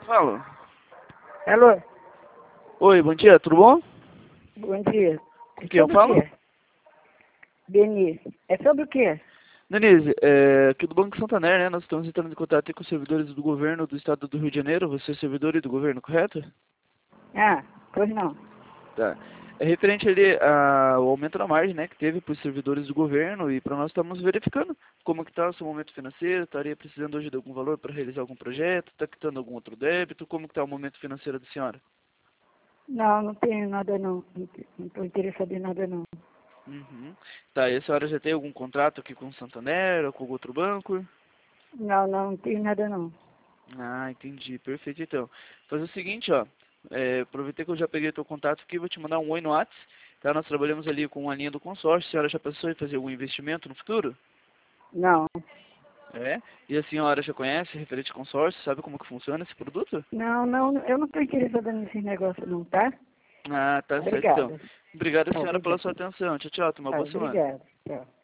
Fala. Alô, Oi, bom dia, tudo bom? bom dia. Com quem eu Sobre o falo? quê? Denise, é sobre o quê? Denise, aqui do Banco Santander, né? Nós estamos entrando em contato aí com os servidores do governo do estado do Rio de Janeiro. Você é servidor aí do governo, correto? Ah, pois não. Tá. É referente ali ao aumento da margem, né, que teve para os servidores do governo e para nós estamos verificando como que está o seu momento financeiro, estaria precisando hoje de algum valor para realizar algum projeto, está quitando algum outro débito, como que está o momento financeiro da senhora? Não, não tenho nada não. Não estou interessada em nada não. Uhum. Tá, e a senhora já tem algum contrato aqui com o Santander ou com outro banco? Não, não tenho nada não. Ah, entendi. Perfeito, então. Fazer o seguinte, ó. Aproveitei que eu já peguei teu contato aqui, vou te mandar um oi no Whats. Tá? Nós trabalhamos ali com a linha do consórcio. A senhora já pensou em fazer algum investimento no futuro? Não, É? E a senhora já conhece referente ao consórcio? Sabe como que funciona esse produto? não, eu não estou interessada nesse negócio não, tá? Ah, tá certo, então. Obrigada. Obrigado, Tá, senhora, pela obrigada. sua atenção. Tchau, tchau. Tenha uma Tá, boa semana. obrigada. Tchau.